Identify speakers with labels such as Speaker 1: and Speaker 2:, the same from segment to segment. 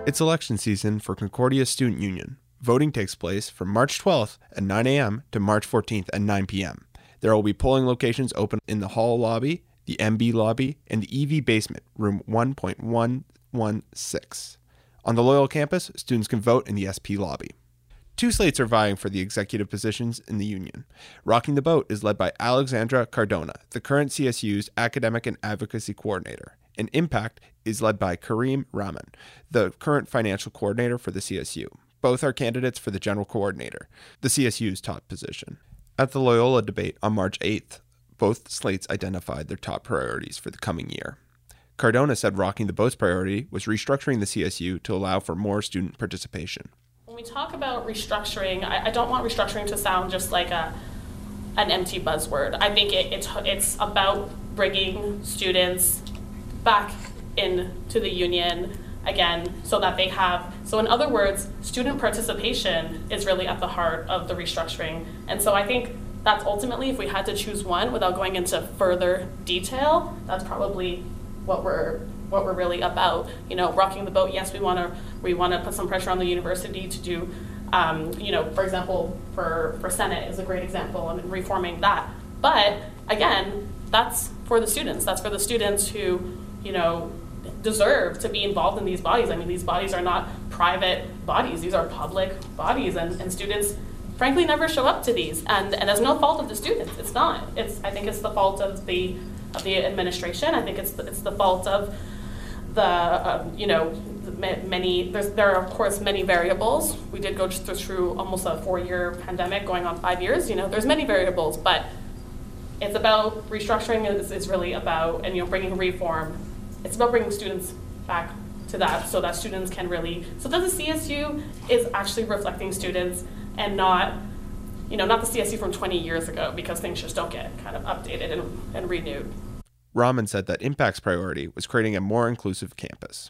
Speaker 1: It's election season for Concordia Student Union. Voting takes place from March 12th at 9 a.m. to March 14th at 9 p.m. There will be polling locations open in the hall lobby, the MB lobby, and the EV basement, room 1.116. On the Loyola campus, students can vote in the SP lobby. Two slates are vying for the executive positions in the union. Rocking the Boat is led by Alexandra Cardona, the current CSU's academic and advocacy coordinator. And Impact is led by Kareem Rahman, the current financial coordinator for the CSU. Both are candidates for the general coordinator, the CSU's top position. At the Loyola debate on March 8th, both slates identified their top priorities for the coming year. Cardona said Rocking the Boat's priority was restructuring the CSU to allow for more student participation.
Speaker 2: When we talk about restructuring, I don't want restructuring to sound just like an empty buzzword. I think it's about bringing students back into the union again so that they have, so in other words, student participation is really at the heart of the restructuring. And so I think that's ultimately, if we had to choose one without going into further detail, that's probably what we're really about. You know, rocking the boat, yes, we want to put some pressure on the university to do, for example, for Senate is a great example, and reforming that. But again, that's for the students. That's for the students who, deserve to be involved in these bodies. I mean, these bodies are not private bodies. These are public bodies, and students, frankly, never show up to these. And there's no fault of the students. It's not. I think it's the fault of the administration. I think it's the fault of the there are of course many variables. We did go through almost a 4-year pandemic, going on 5 years. There's many variables, but it's about restructuring. Is really about bringing reform. It's about bringing students back to that, so that students can really, so that the CSU is actually reflecting students and not the CSU from 20 years ago, because things just don't get kind of updated and renewed.
Speaker 1: Rahman said that Impact's priority was creating a more inclusive campus.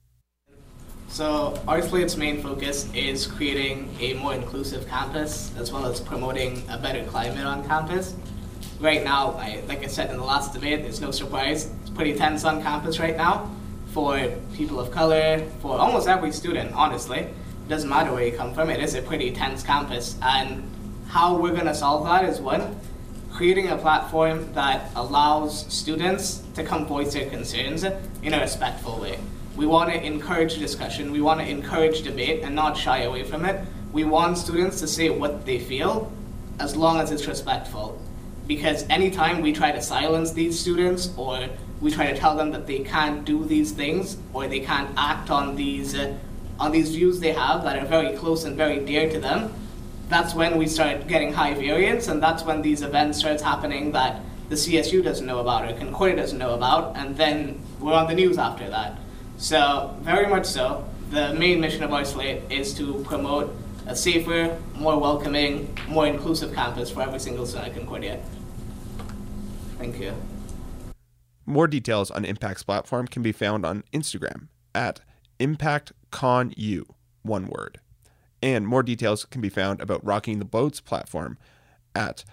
Speaker 3: So our slate's main focus is creating a more inclusive campus, as well as promoting a better climate on campus. Right now, like I said in the last debate, it's no surprise, it's pretty tense on campus right now for people of color, for almost every student, honestly. It doesn't matter where you come from, it is a pretty tense campus. And how we're going to solve that is, one, creating a platform that allows students to come voice their concerns in a respectful way. We want to encourage discussion, we want to encourage debate and not shy away from it. We want students to say what they feel, as long as it's respectful. Because anytime we try to silence these students, or we try to tell them that they can't do these things, or they can't act on these views they have that are very close and very dear to them, that's when we start getting high variance, and that's when these events starts happening that the CSU doesn't know about or Concordia doesn't know about, and then we're on the news after that. So, very much so, the main mission of our slate is to promote a safer, more welcoming, more inclusive campus for every single student at Concordia. Thank you.
Speaker 1: More details on Impact's platform can be found on Instagram at ImpactConU, one word. And more details can be found about Rocking the Boat's platform at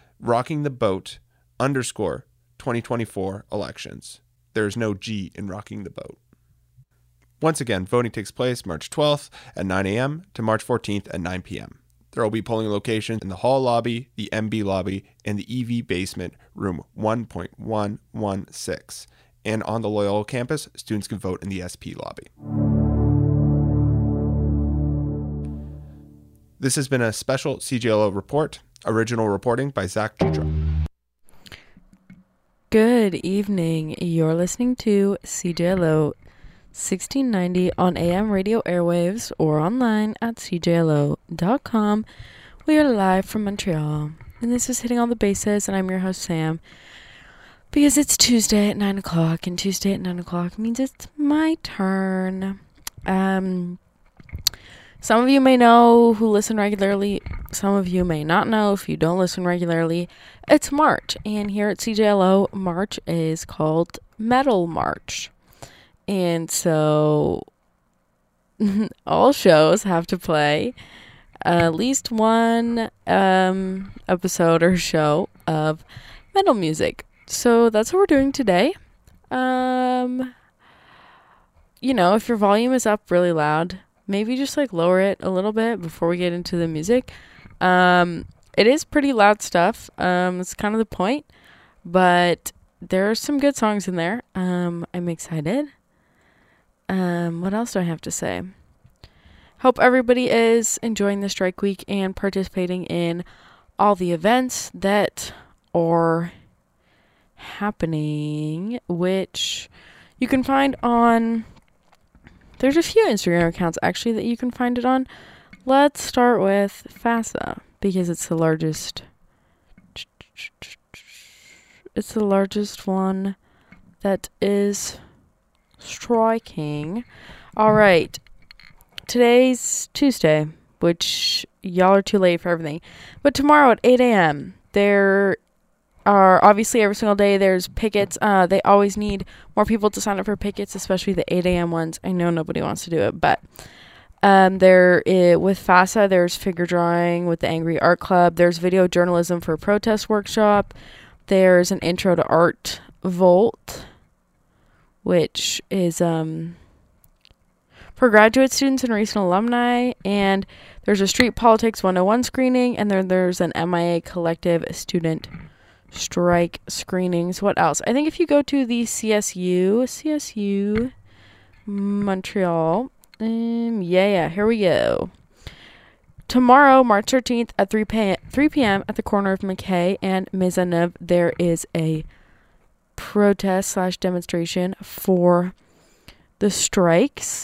Speaker 1: rockingtheboat_2024 elections. There is no G in Rocking the Boat. Once again, voting takes place March 12th at 9 a.m. to March 14th at 9 p.m. There will be polling locations in the hall lobby, the MB lobby, and the EV basement, room 1.116. And on the Loyola campus, students can vote in the SP lobby. This has been a special CJLO report, original reporting by Zach Jutra.
Speaker 4: Good evening. You're listening to CJLO 1690 on AM radio airwaves or online at cjlo.com. We are live from Montreal, and this is Hitting All the Bases, and I'm your host, Sam, because it's Tuesday at 9 o'clock, and Tuesday at 9 o'clock means it's my turn. Some of you may know who listen regularly. Some of you may not know if you don't listen regularly. It's March, and here at CJLO, March is called Metal March. And so all shows have to play at least one episode or show of metal music. So that's what we're doing today. If your volume is up really loud, maybe just like lower it a little bit before we get into the music. It is pretty loud stuff. It's kind of the point, but there are some good songs in there. I'm excited. What else do I have to say? Hope everybody is enjoying the strike week and participating in all the events that are happening, which you can find on, there's a few Instagram accounts actually that you can find it on. Let's start with FASA because it's the largest one that is striking. All right, today's Tuesday, which y'all are too late for everything, but tomorrow at 8 a.m. there are, obviously every single day there's pickets. They always need more people to sign up for pickets, especially the 8 a.m. ones. I know nobody wants to do it, but with FASA, there's figure drawing with the Angry Art Club. There's video journalism for a protest workshop. There's an intro to Art Volt, which is for graduate students and recent alumni. And there's a Street Politics 101 screening, and then there's an MIA Collective student strike screenings. What else? I think if you go to the CSU Montreal, here we go. Tomorrow, March 13th at 3 p.m. at the corner of McKay and Maisonneuve, there is a protest/demonstration for the strikes.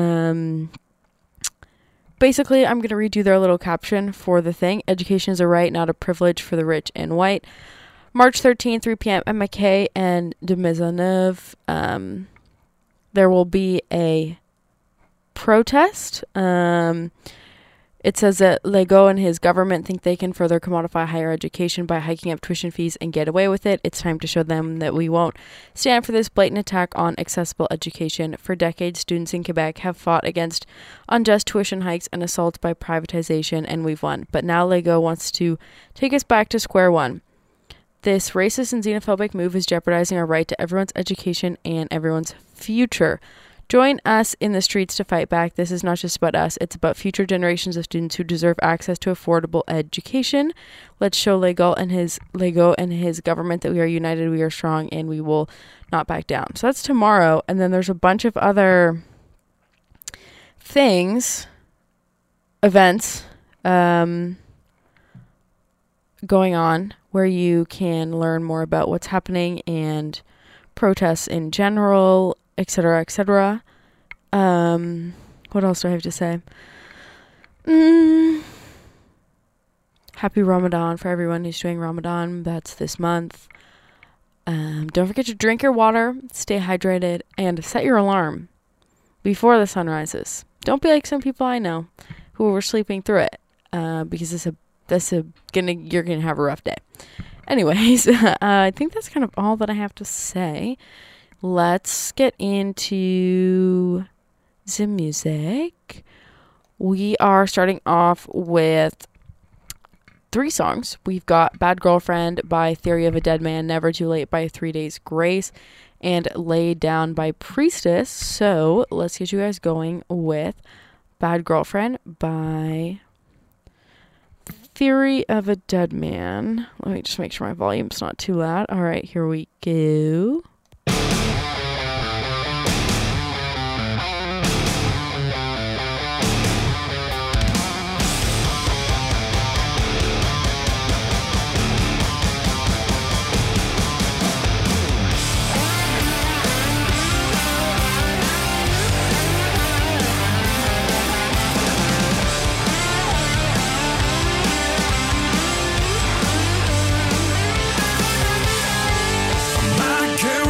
Speaker 4: Basically, I'm going to read you their little caption for the thing. Education is a right, not a privilege for the rich and white. March 13th, 3 p.m. at McKay and de Maisonneuve. There will be a protest. It says that Legault and his government think they can further commodify higher education by hiking up tuition fees and get away with it. It's time to show them that we won't stand for this blatant attack on accessible education. For decades, students in Quebec have fought against unjust tuition hikes and assaults by privatization, and we've won. But now Legault wants to take us back to square one. This racist and xenophobic move is jeopardizing our right to everyone's education and everyone's future. Join us in the streets to fight back. This is not just about us. It's about future generations of students who deserve access to affordable education. Let's show Legault and his government that we are united, we are strong, and we will not back down. So that's tomorrow. And then there's a bunch of other events going on where you can learn more about what's happening and protests in general, etc., etc. What else do I have to say? Happy Ramadan for everyone who's doing Ramadan. That's this month. Don't forget to drink your water, stay hydrated, and set your alarm before the sun rises. Don't be like some people I know who were sleeping through it, because you're gonna have a rough day. Anyways, I think that's kind of all that I have to say. Let's get into the music. We are starting off with 3 songs. We've got Bad Girlfriend by Theory of a Dead Man, Never Too Late by 3 Days Grace, and Laid Down by Priestess. So let's get you guys going with Bad Girlfriend by Theory of a Dead Man. Let me just make sure my volume's not too loud. All right, here we go.
Speaker 5: My girl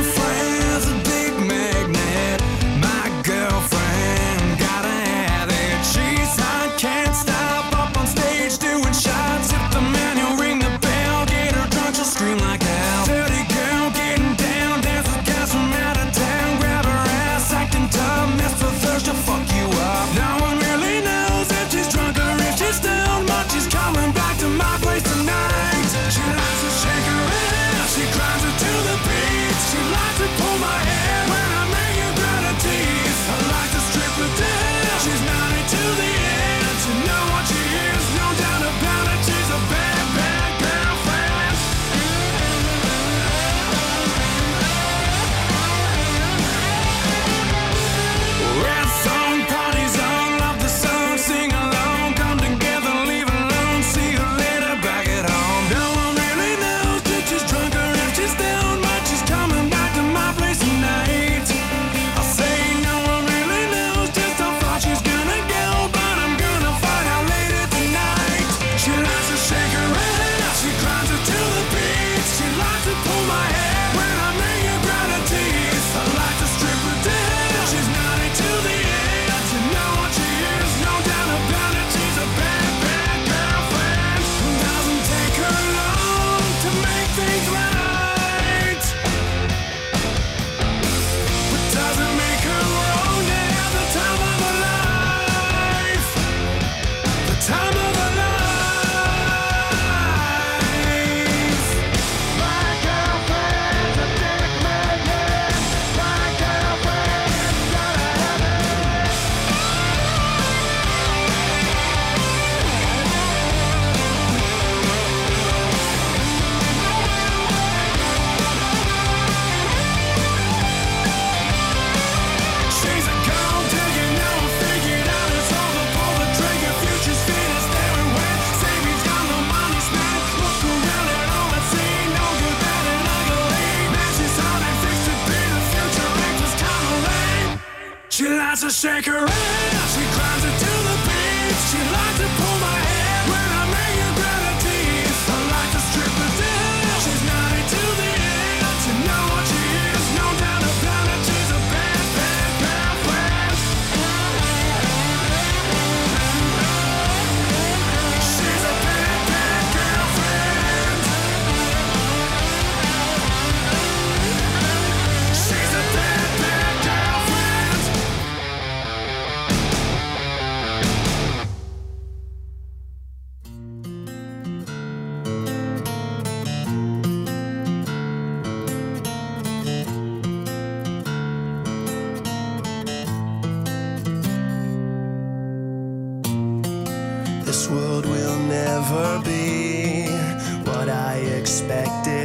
Speaker 5: tries to shake her ass. She climbs into the beat. She likes to pull my hair when I make her grab her teeth. I like to strip her down. She's naughty to the end. You know what she is. No doubt about it. She's a bad, bad girlfriend. She's a bad, bad girlfriend. She's a bad, bad girlfriend.
Speaker 6: This world will never be what I expected.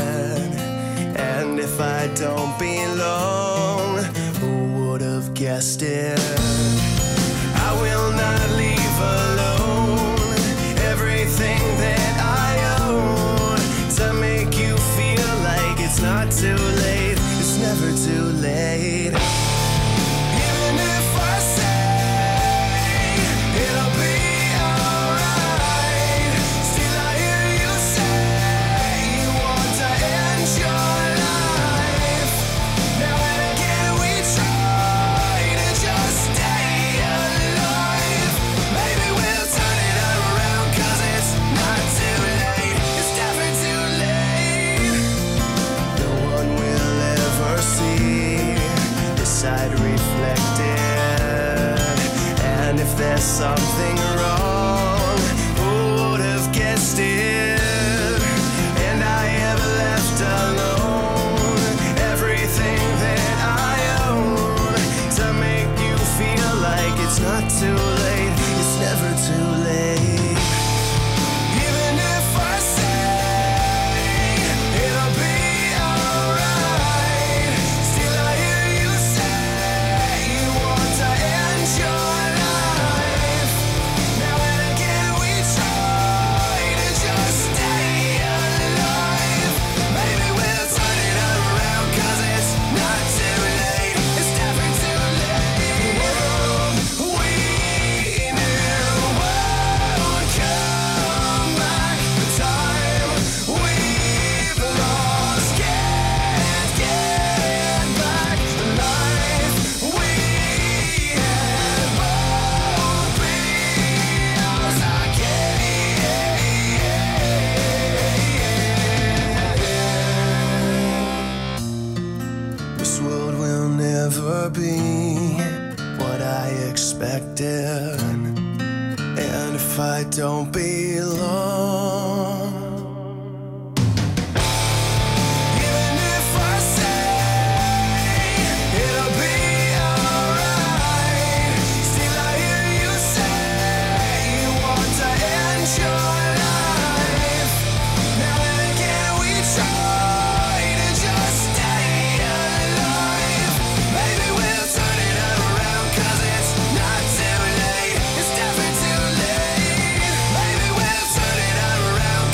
Speaker 6: And if I don't belong, who would have guessed it? I will not leave alone everything that I own to make you feel like it's not too late. It's never too late. Even if I say it'll be alright, still I hear you say you want to end your life. Now and again we try to just stay alive. Maybe we'll turn it around 'cause it's not too late. It's never too late. No one will ever see this side reflected. And if there's something wrong, who would have guessed it? And I have left alone everything that I own to make you feel like it's not too late. It's never too late. Even if I say it'll be alright, still I hear you say you want to end your life. Now and again we try to just stay alive. Maybe we'll turn it around 'cause it's not too late. It's never too late. We knew would come back. The time we've lost can't get back. The life we had won't be ours again. This world will never be what I expected. And if I don't belong, even if I say it'll be alright, still I hear you say you want to end your life. Now and again we try to just stay alive. Maybe we'll turn it around 'cause it's not too late. It's never too late. Maybe we'll turn it around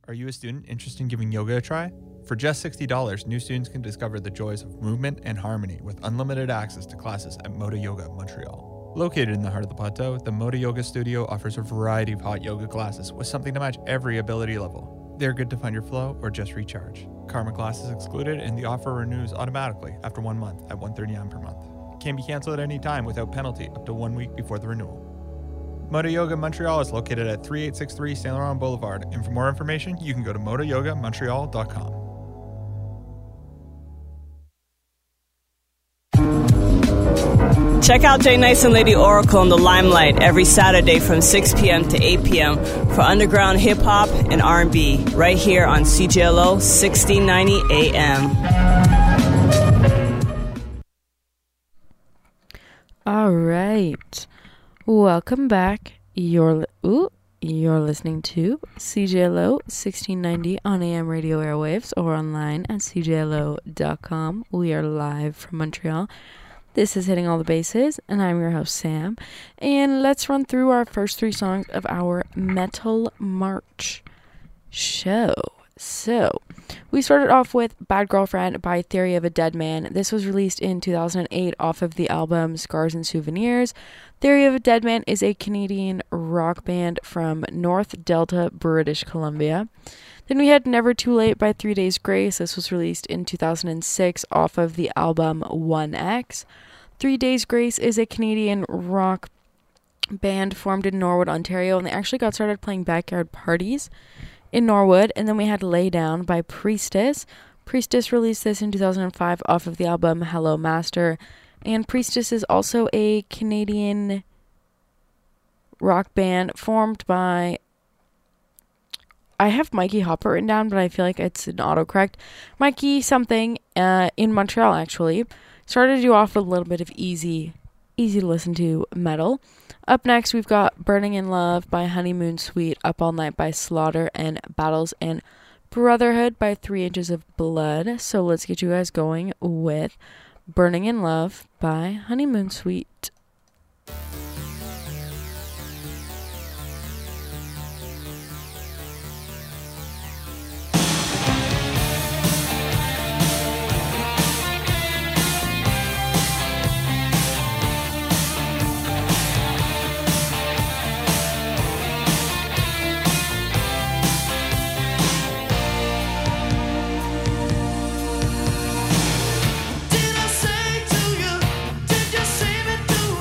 Speaker 1: Are you a student interested in giving yoga a try? For just $60, new students can discover the joys of movement and harmony with unlimited access to classes at Moda Yoga Montreal. Located in the heart of the plateau, the Moda Yoga Studio offers a variety of hot yoga classes with something to match every ability level. They're good to find your flow or just recharge. Karma class is excluded and the offer renews automatically after 1 month at $139 per month. Can be canceled at any time without penalty up to 1 week before the renewal. Moda Yoga Montreal is located at 3863 Saint Laurent Boulevard, and for more information, you can go to modayogamontreal.com.
Speaker 7: Check out Jay Nice and Lady Oracle in the Limelight every Saturday from 6 p.m. to 8 p.m. for underground hip-hop and R&B right here on CJLO 1690 AM.
Speaker 4: All right. Welcome back. You're listening to CJLO 1690 on AM radio airwaves or online at cjlo.com. We are live from Montreal. This is Hitting All the Bases, and I'm your host, Sam. And let's run through our first 3 songs of our Metal March show. So, we started off with Bad Girlfriend by Theory of a Dead Man. This was released in 2008 off of the album Scars and Souvenirs. Theory of a Dead Man is a Canadian rock band from North Delta, British Columbia. Then we had Never Too Late by 3 Days Grace. This was released in 2006 off of the album 1X. 3 Days Grace is a Canadian rock band formed in Norwood, Ontario, and they actually got started playing backyard parties in Norwood. And then we had Lay Down by Priestess. Priestess released this in 2005 off of the album Hello Master. And Priestess is also a Canadian rock band formed by... I have Mikey Hopper written down, but I feel like it's an autocorrect. Mikey something in Montreal, actually. Started to do off with a little bit of easy to listen to metal. Up next, we've got Burning in Love by Honeymoon Suite, Up All Night by Slaughter, and Battles and Brotherhood by 3 Inches of Blood. So let's get you guys going with Burning in Love by Honeymoon Suite.
Speaker 6: Did I say to you? Did you see me do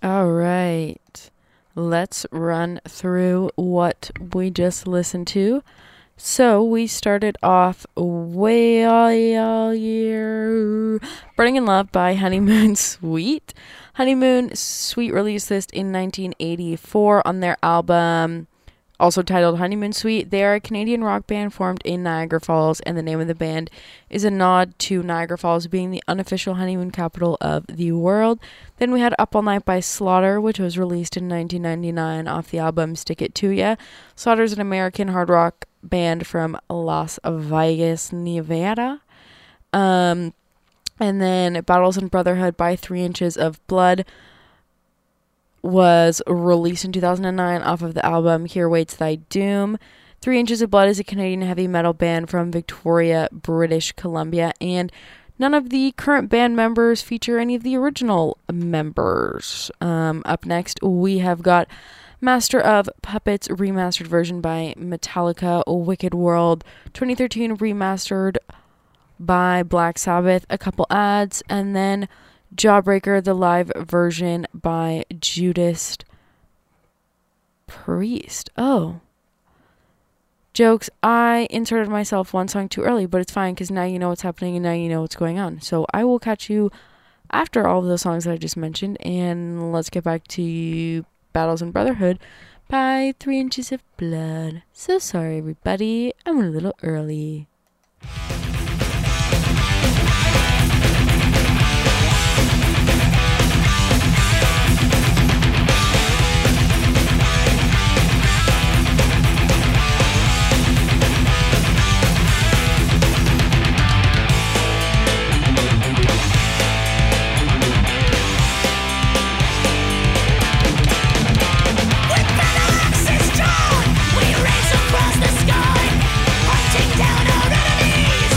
Speaker 4: All right. Let's run through what we just listened to. So we started off Way All Year Burning in Love by Honeymoon Suite. Honeymoon Suite released this in 1984 on their album, also titled Honeymoon Suite. They are a Canadian rock band formed in Niagara Falls, and the name of the band is a nod to Niagara Falls being the unofficial honeymoon capital of the world. Then we had Up All Night by Slaughter, which was released in 1999 off the album Stick It To Ya. Slaughter's an American hard rock band from Las Vegas, Nevada. And then Battles and Brotherhood by 3 Inches of Blood was released in 2009 off of the album Here Waits Thy Doom. 3 Inches of Blood is a Canadian heavy metal band from Victoria, British Columbia, and none of the current band members feature any of the original members. Up next, we have got Master of Puppets remastered version by Metallica, Wicked World, 2013 remastered by Black Sabbath, a couple ads, and then Jawbreaker, the live version by Judas Priest. Oh. Jokes. I inserted myself one song too early, but it's fine because now you know what's happening and now you know what's going on. So I will catch you after all of those songs that I just mentioned, and let's get back to Battles and Brotherhood by 3 Inches of Blood. So sorry, everybody. I'm a little early.
Speaker 6: Across the sky, hunting down our enemies.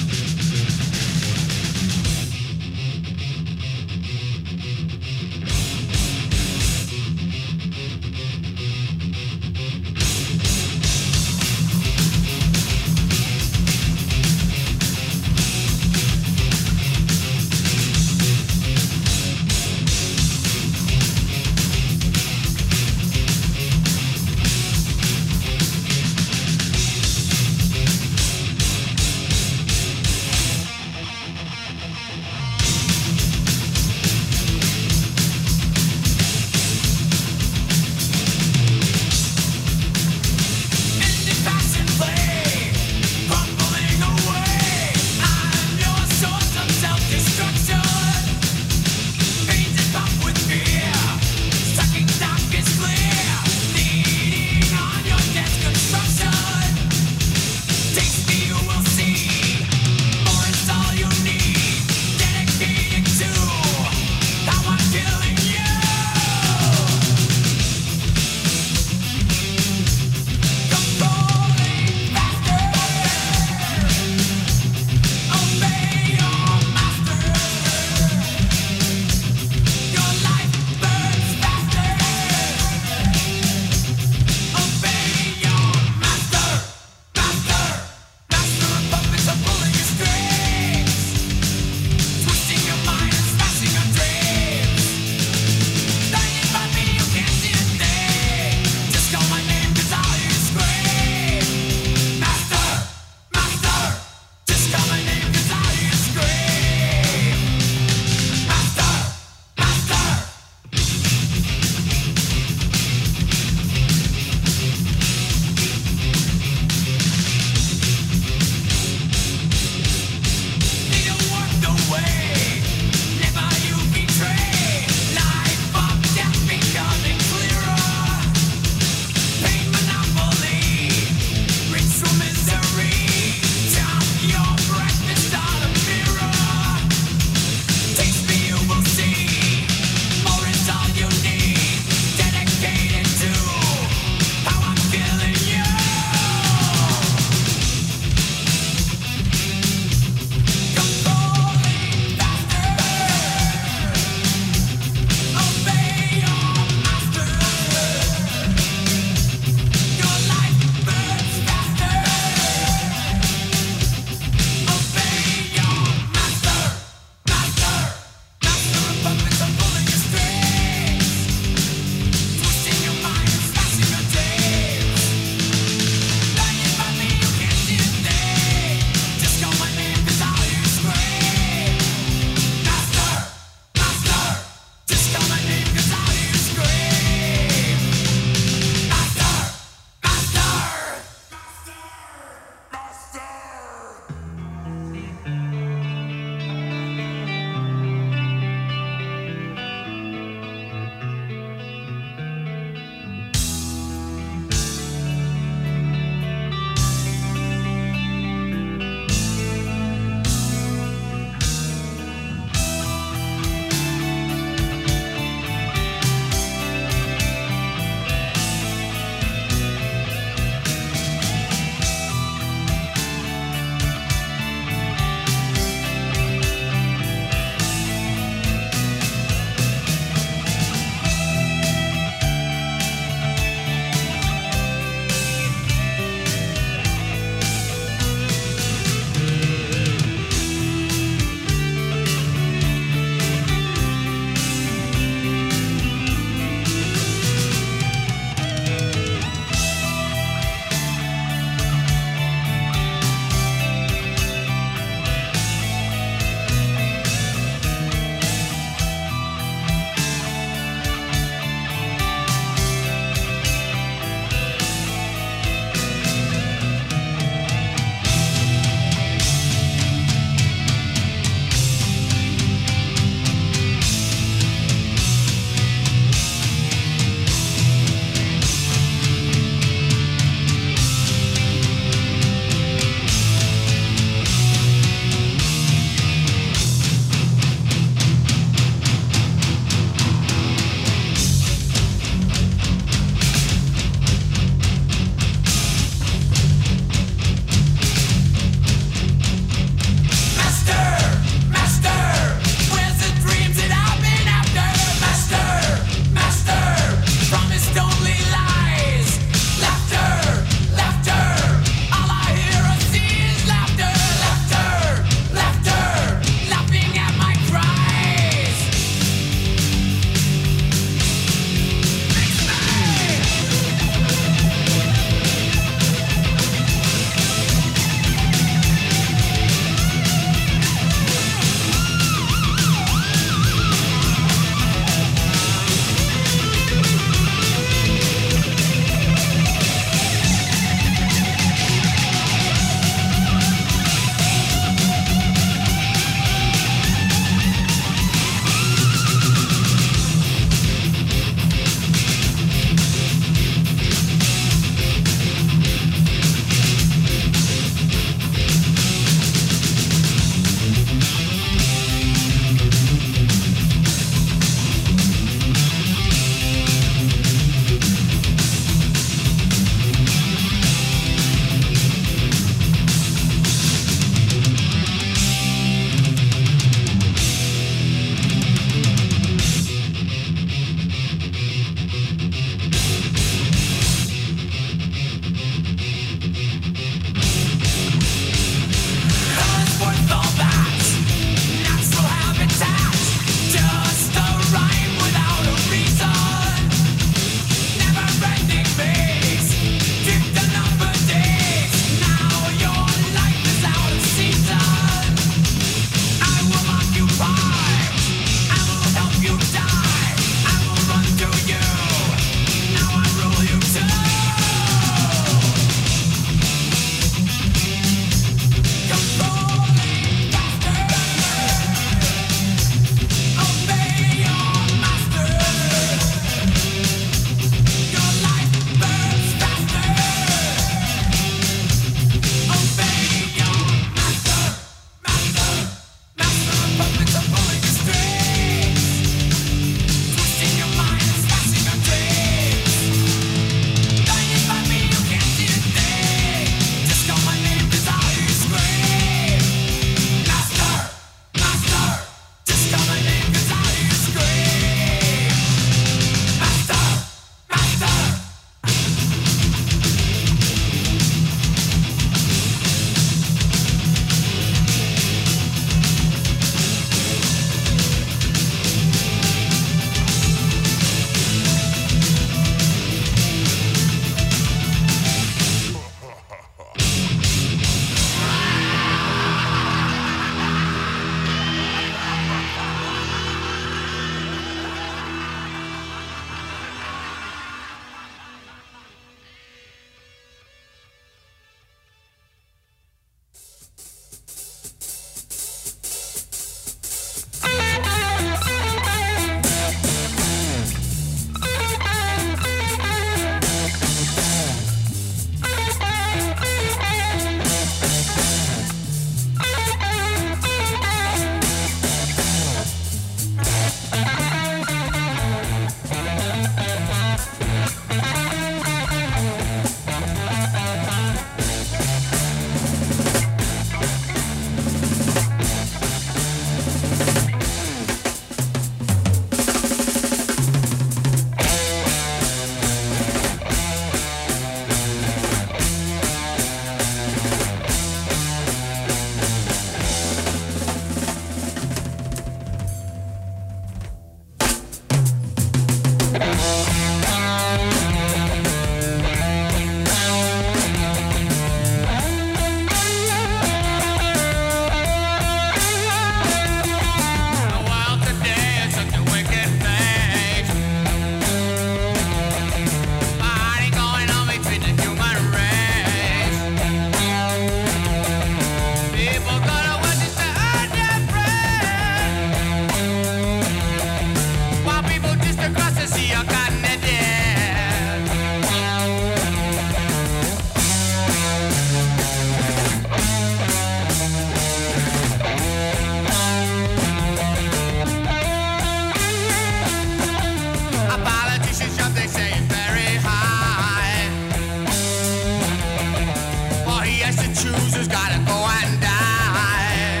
Speaker 6: chooses gotta go and die.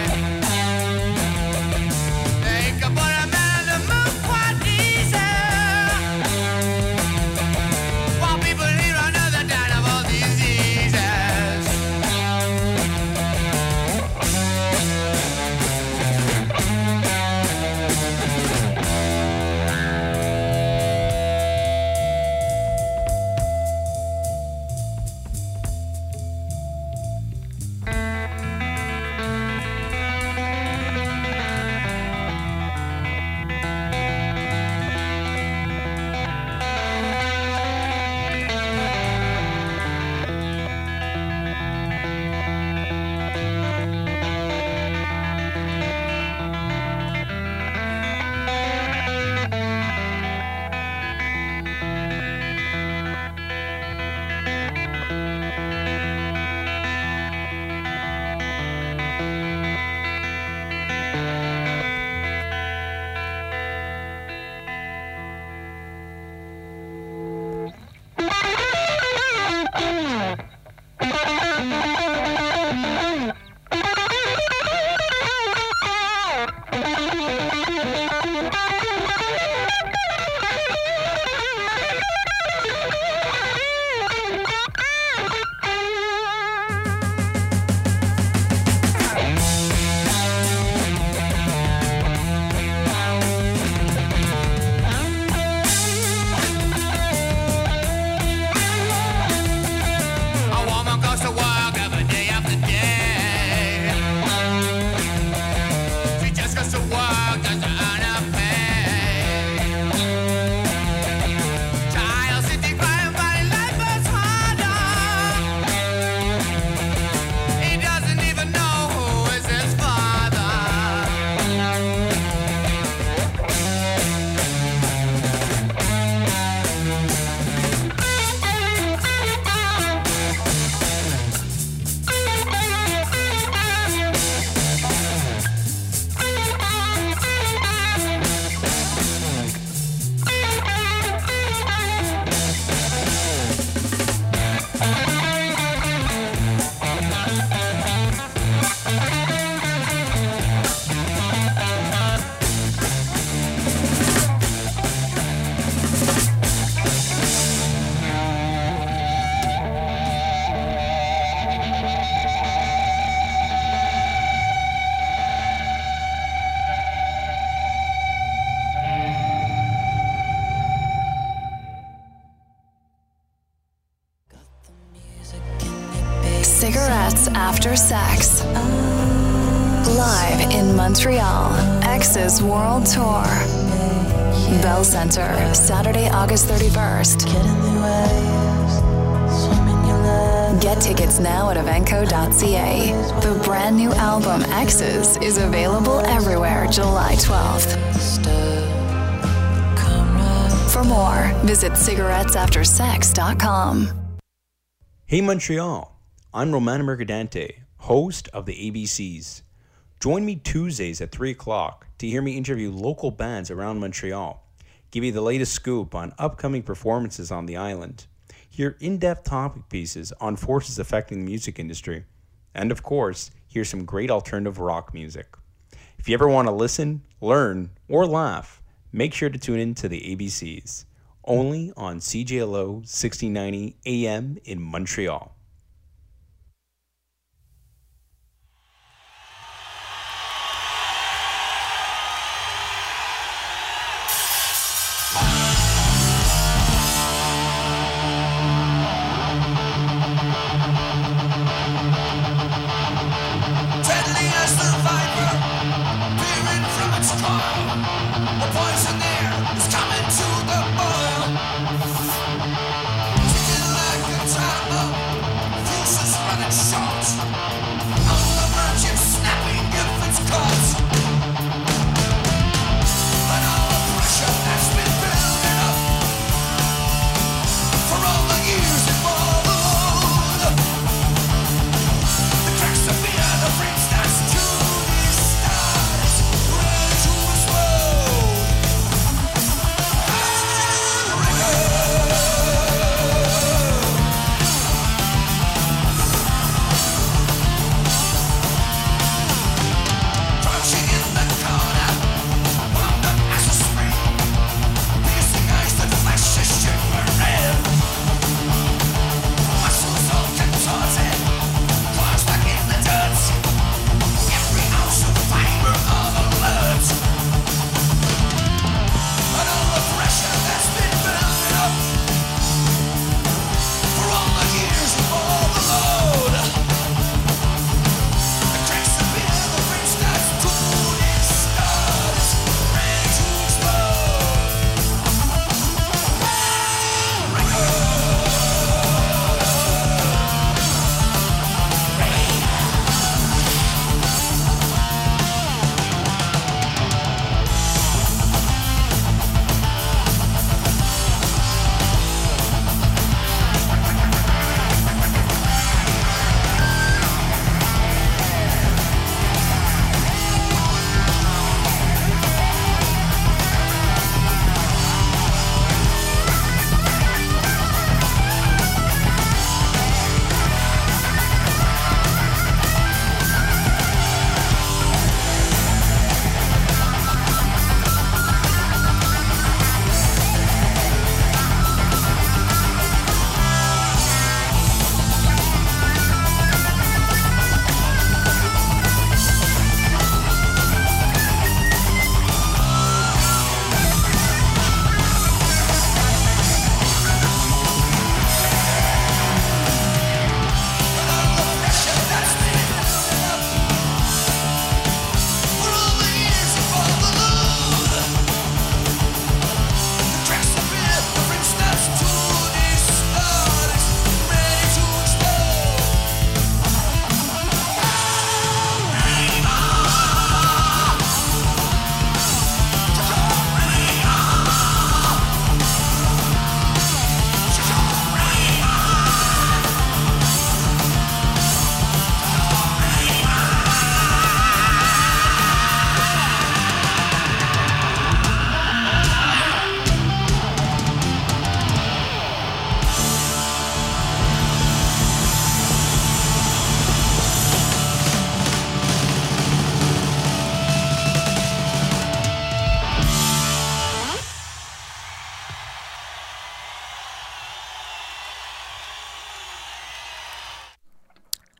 Speaker 6: They can put a man in the moon quite easy, while people here on other die of all diseases. A woman goes to work every day after day. She just goes to work just to earn her pay. Child sitting crying, finding life is harder. He doesn't even know who is his father.
Speaker 8: Cigarettes After Sex. Live in Montreal, X's World Tour. Bell Center, Saturday, August 31st. Get tickets now at evenco.ca. The brand new album X's is available everywhere July 12th. For more, visit cigarettesaftersex.com.
Speaker 9: Hey Montreal, I'm Romano Mercadante, host of the ABCs. Join me Tuesdays at 3 o'clock to hear me interview local bands around Montreal, give you the latest scoop on upcoming performances on the island, hear in-depth topic pieces on forces affecting the music industry, and of course, hear some great alternative rock music. If you ever want to listen, learn, or laugh, make sure to tune in to the ABCs, only on CJLO 1690 AM in Montreal.
Speaker 6: Deadly as the viper, peering from its coil. The poison air is coming to the boil. Ticking like a time bomb,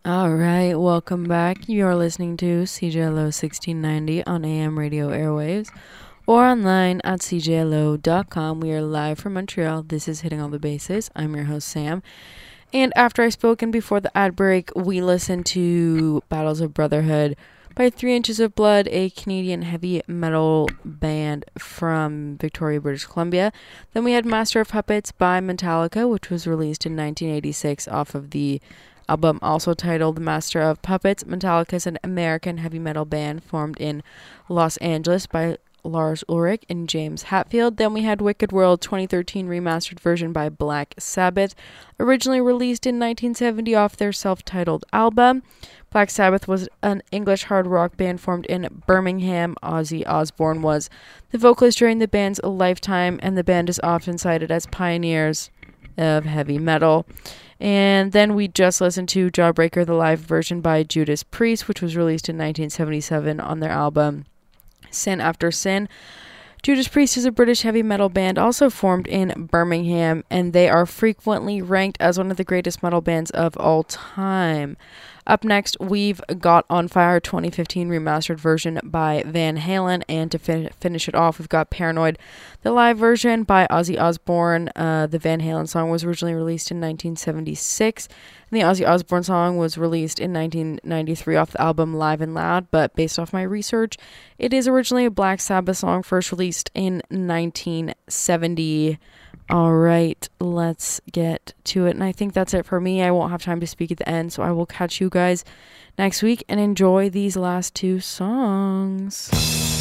Speaker 4: All right, welcome back. You're listening to CJLO 1690 on AM radio airwaves or online at cjlo.com. We are live from Montreal. This is Hitting All the Bases. I'm your host, Sam. And after I spoken before the ad break, we listened to Battles of Brotherhood by 3 Inches of Blood, a Canadian heavy metal band from Victoria, British Columbia. Then we had Master of Puppets by Metallica, which was released in 1986 off of the album also titled Master of Puppets. Metallica is an American heavy metal band formed in Los Angeles by Lars Ulrich and James Hetfield. Then we had Wicked World 2013 remastered version by Black Sabbath, originally released in 1970 off their self-titled album. Black Sabbath was an English hard rock band formed in Birmingham. Ozzy Osbourne was the vocalist during the band's lifetime, and the band is often cited as pioneers of heavy metal. And then we just listened to Jawbreaker, the live version by Judas Priest, which was released in 1977 on their album Sin After Sin. Judas Priest is a British heavy metal band also formed in Birmingham, and they are frequently ranked as one of the greatest metal bands of all time. Up next, we've got On Fire 2015 remastered version by Van Halen, and to finish it off, we've got Paranoid, the live version by Ozzy Osbourne. The Van Halen song was originally released in 1976, and the Ozzy Osbourne song was released in 1993 off the album Live and Loud, but based off my research, it is originally a Black Sabbath song, first released in 1970. All right, let's get to it. And I think that's it for me. I won't have time to speak at the end, so I will catch you guys next week and enjoy these last 2 songs.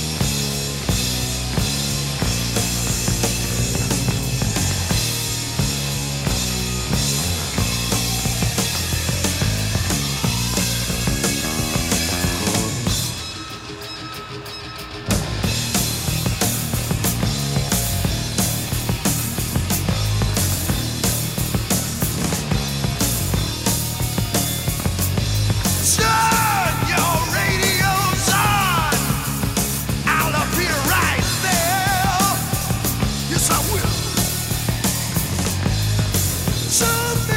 Speaker 6: Turn your radios on. I'll appear right there. Yes, I will. Something